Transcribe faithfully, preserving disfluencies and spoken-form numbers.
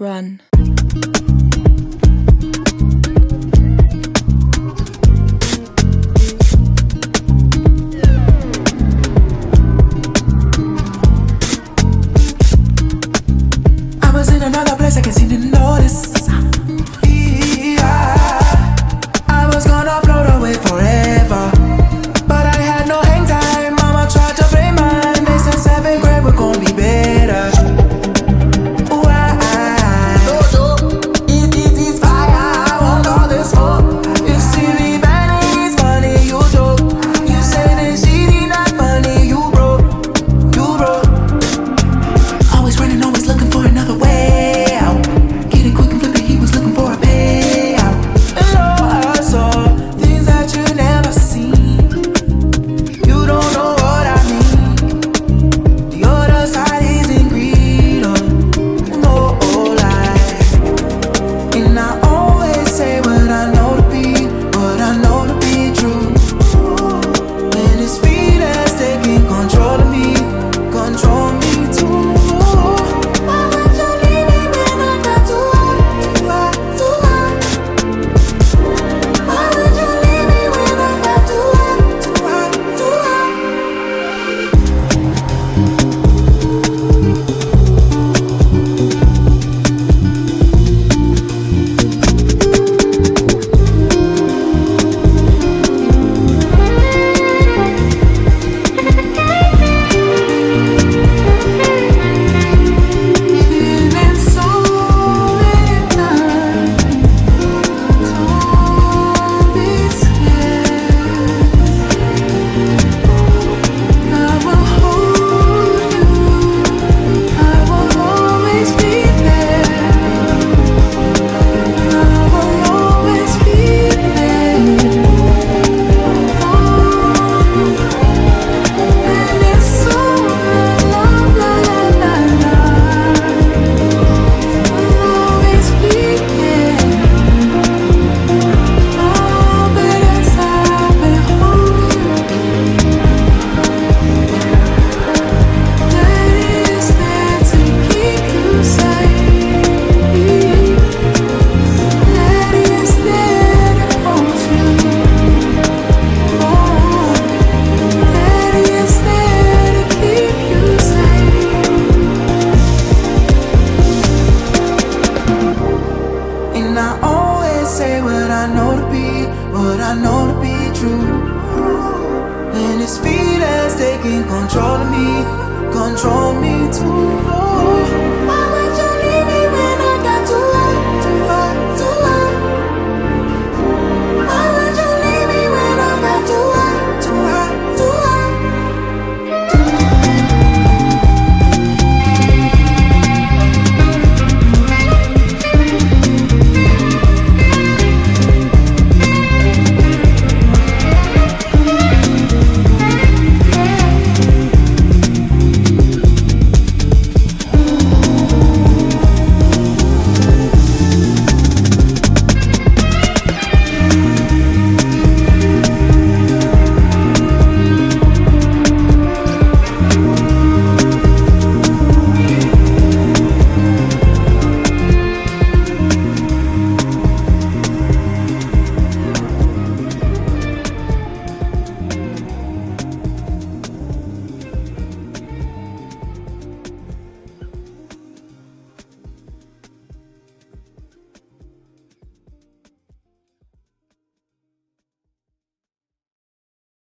Run. I was in another place I can seem to notice. Yeah, I was gonna float away forever, but I had no hang time. Mama tried to blame mine. They said seventh grade we're gonna be better. Ooh, I, I, it, it is fire. I want all this smoke. You see me burning, it's funny you joke. You say that she not funny, you broke, you broke. Always running, always looking for another way out. Get it quick and flip it, he was looking for a payout. And oh, I saw things that you never seen. You don't know what I mean. The other side isn't greed, oh, no lie. And I always say what I know to be, what I know to be true. When it's feet that's taking control of me, control me too. Why would you leave me when I got too high, too high, too high? Why would you leave me when I got too high, too high, too high? Been so many times, don't be scared. I will hold you, I will always be there. I will always be there. And it's so la la la la la. I'll always be there. Oh, but as I behold you, that is there to keep you safe. That is there to hold you. Oh, that is there to keep you safe. And I always say what I know to be, what I know to be true. And it's feet that's taking control of me, control me too.